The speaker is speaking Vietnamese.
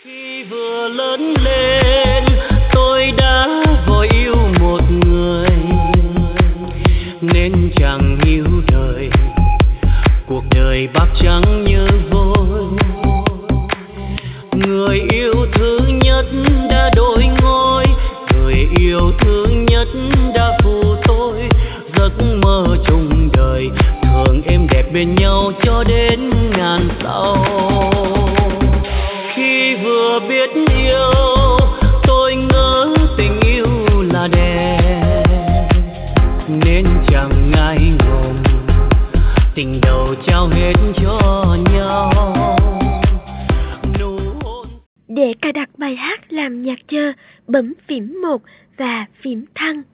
Khi vừa lớn lên tôi đã vội yêu một người nên chẳng hiểu đời, cuộc đời bạc trắng như vôi. Người yêu thứ nhất đã đổi ngôi, người yêu thứ nhất đã phụ tôi. Giấc mơ chung đời thường êm đẹp bên nhau cho đến ngàn sau. Khi vừa biết yêu tôi ngỡ tình yêu là đẹp nên chẳng ngại ngùng tình đầu trao hết cho nhau. Để cài đặt bài hát làm nhạc chờ, bấm phím 1 và phím thăng.